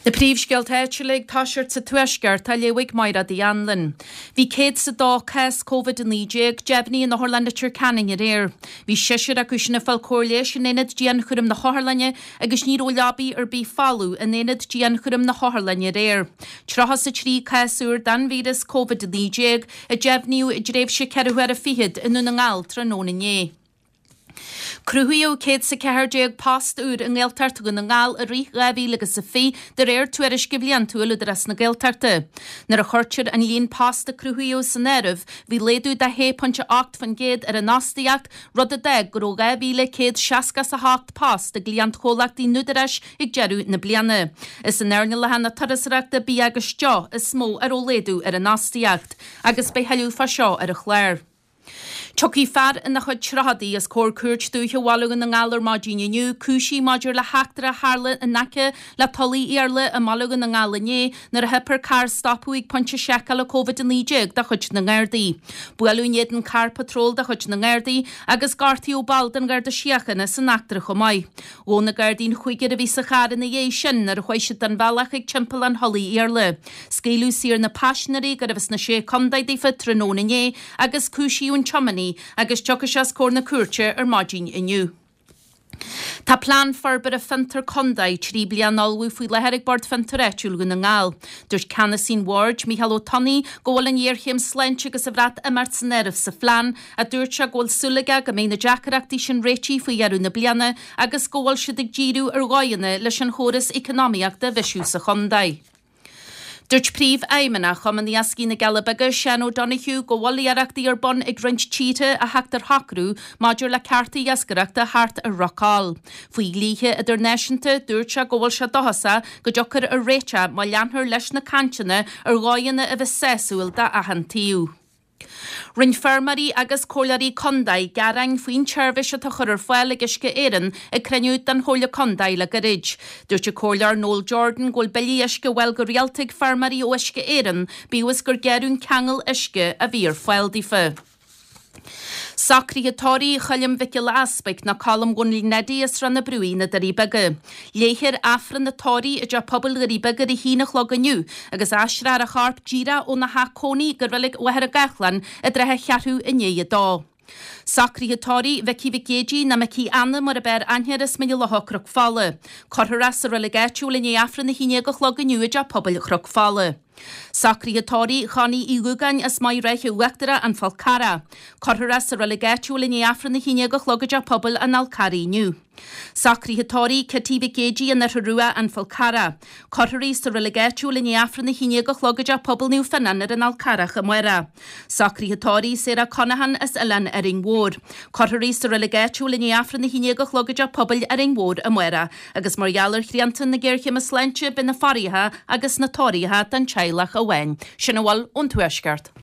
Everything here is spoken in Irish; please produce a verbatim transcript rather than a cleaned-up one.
Na príomhscéalt éitiúlaigh táisirt sa tuaisceart tá léigh maira dí anlan. Bhí céad sa dá cas COVID nídéag deabhnaí na Harlandair Canning ar éir. Bhí siisiir a cúisina fáil cóirléis in éad dían churim na Chathairlanne agus ní óleabaí ar bí fallú in éad dían churim na Chathairlanne ar éir. Trachas sa trí casúr dan vírus COVID nídéag a deabhníú i dréibh sé ceirhuiar a fihiad in na ngáil tróna né. Cruhuíú céad sa ceirdeag past úr an ggéiltarta go na ngáil a rí gabhí agus sa fé de réir tuairis go bblion túla de ras na ggéiltarta. Nar a chuirtear an líon pasta cruhuíú san nerv, bhí léadú de hé pontse acht fan géad ar an nástaíocht rud a deag go gabhí le céad seascas a hácht past a glíon cholacht í nudaris ag dearú na bliana. Is an airne le hena tarasreachta bí agus teo is smó ar ó léadú ar an nástaíocht, agus be heilú fa seo ar a chléir. Chucky far in na chud trahadaí as cór cuairt dúthe bhálagan na ngálar mádíine cúsí maidir le heachtar a hála a nace le tolaí iarla a málagan na ngálané nar a hepar car stopúig pontse seaca le COVID nídéag de chud na gáirdaí. Bualú iad an car patrol de chud na gáirdaí agus gartaí ó bald an garda siachana san nachtar go mai. Ó na gáirdín chuigir a bhí sa char na dhé sin ar chuise den bhealach ag timpeall an holaí iarla. Scéilú sír na passionarí go bhs na sé condaidí fa tróna né agus cúsíún chomany agus tuchas as cór na cuairte ar mádín inniu. Tá plán farbar a fintar condaid trí blian alú faoi leherig bord fintar éitiúil go na ngáil. Dúirt Canasín Ward, Michael O'Tonney, gohfuil an dhéirchéim sleint agus a bhreat a mart san nerv sa phlean a dúirt se gohfuil súlaga go mé na deachreachtaí sin réití faoi dhearú na bliana agus gohfuil siad ag díú ar gáine leis an chóras economiaachta bheisiú sa chondaid. Dúirt príomh éimena chuman ní ascí na Galabaga Sean O'Donoghue go bhfuilíarachtaí ar bon ag roinnt títe a heachtar hacrú maidir le ceartaí ascareachta thart a rocáil. Faoi glíthe idir náisiúnta dúirt se go bhfuil se dohasa go deochar a réite má leanthar leis na canteanna ar gáine a bheith séasúil de ahantíú. Rinn fermarí agus cólarí condaid garang faoin tseirbhis a chur ar fáil agus go éireann ag cruniú den chola condaid le garid. Dúirt a cólar Noel Jordan ghfuil beilí isce bhfuil go rialtaigh fermarí ó isce éireann bíwas gur gearún cheangal isce a bhí ar fáil dífa. Sacríotáí chalim vicil aspect na colm gon nedí is ran na brúí na daríbege. Léhir afran na tóí a de pobl garíbege i hínach loganiu, agus asra a charp gira ó na hacóní gur bhfuil wehar a gachlan a drethe chearú iné dá. Sacríotáí veci vigéji na mecí anna mar a ber anheras mé leth crug falle. Cortharas a relegaitiúil in afran na híine go loganiu a de pobl crug falle. Sacríotáí chaní í lugain as mai reiche uachtere an falcara. Cortharas a relegaitiúil in afran na híine go logaide pobl an alcaríniu. Sacríotáí catíbe géji an narrua an falcara. Cortharí a relegaitiúil in afran na híine go logaide pobl niu fanan an alcarach a muera. Sacríotáí Sarah Conahan as Ellen Erin Ward. Cortharí a relegaitiúil in afran na híine go logaide pobl Erin Ward a muera. Agus marialar chriantan na ggéirche mas leintse bin na faritha agus na tóirithe den teilech a bhain. Sinna bhfuil ón tuaisceart.